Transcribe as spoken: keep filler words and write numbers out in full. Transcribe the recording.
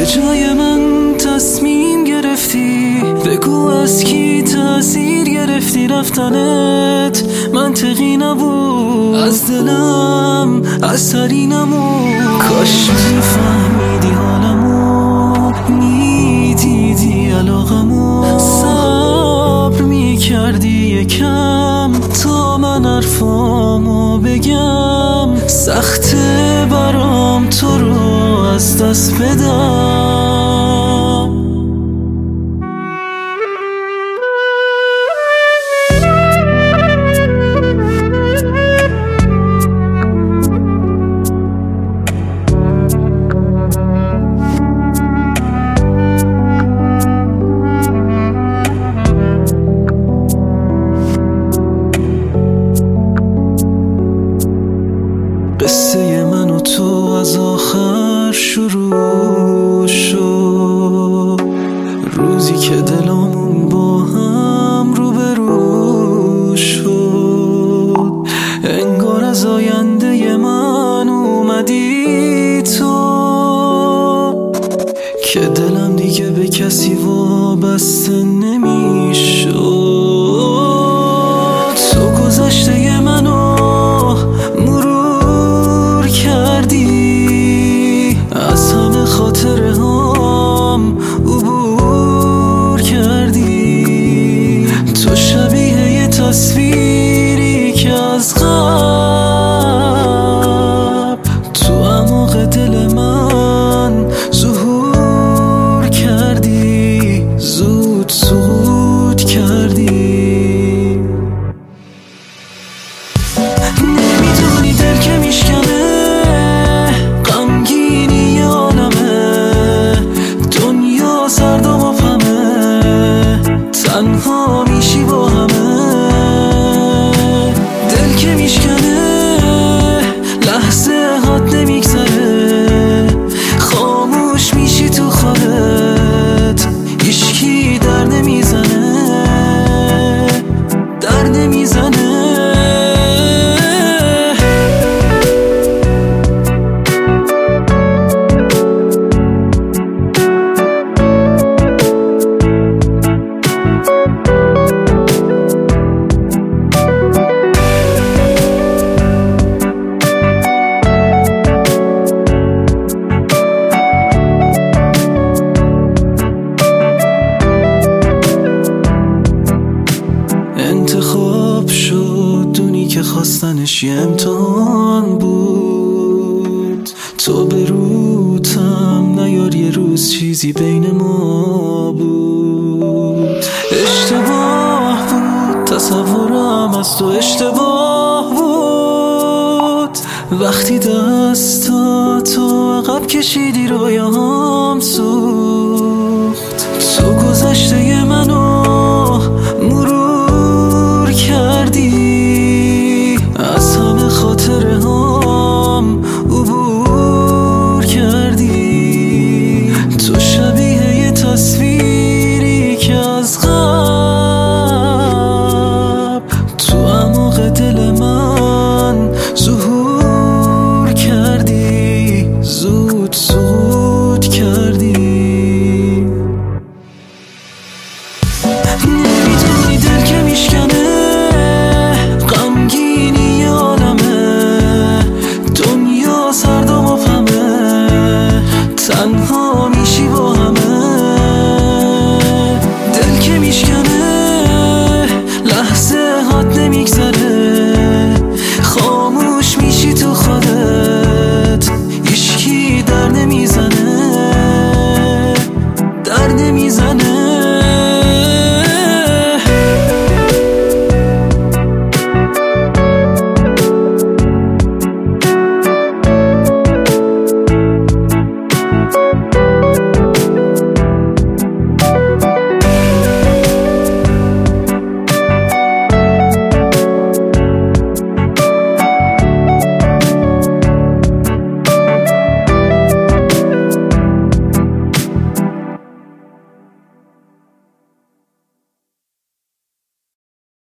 جای من تصمیم گرفتی، بگو از کی تأثیر گرفتی رفتنت منطقی نبود، از دلم اثری نمود. کاش میفهمیدی حالمو، میدیدی علاقمو، صبر میکردی یکم تا من حرفامو بگم. سخته برام تو رو از دست بدم. قصه من و تو از آخر شروع شد، روزی که دلامون با هم روبرو شد. انگار از آینده من اومدی تو، که دلم دیگه به کسی وابسته نمیشد. تو گذشته منو مرور کردی، از همه خاطره هم عبور کردی. تو شبیه یه تصویری که از قبل تو اعماق دل من ظهور کردی، زود سقوط کردی. نمیدونی دل که میشکنه، غمگینی عالمه، دنیا سرد و مبهمه، تنها میشی با همه. دل که میشکنه لحظه حد نمیگذره، خاموش میشی تو خودت، هیچکی در نمیزنه، در نمیزنه. انتخاب شد دونی که خواستنش یه امتحان بود، تو به روتم نیار یه روز چیزی بین ما بود. اشتباه بود تصورم از تو، اشتباه بود وقتی دستاتو عقب کشیدی رویام سوخت. تو گذشته منو مرور کردی، از همه خاطره هم عبور کردی. تو شبیه یه تصویری که از قبل تو اعماق دل من ظهور کردی، زود سقوط کردی. نمیدونی دل که میشکنه، غمگینی عالمه، دنیا سرد و مبهمه، تنها میشی با همه. دل که میشکنه لحظه حد نمیگذره، خاموش میشی تو خودت،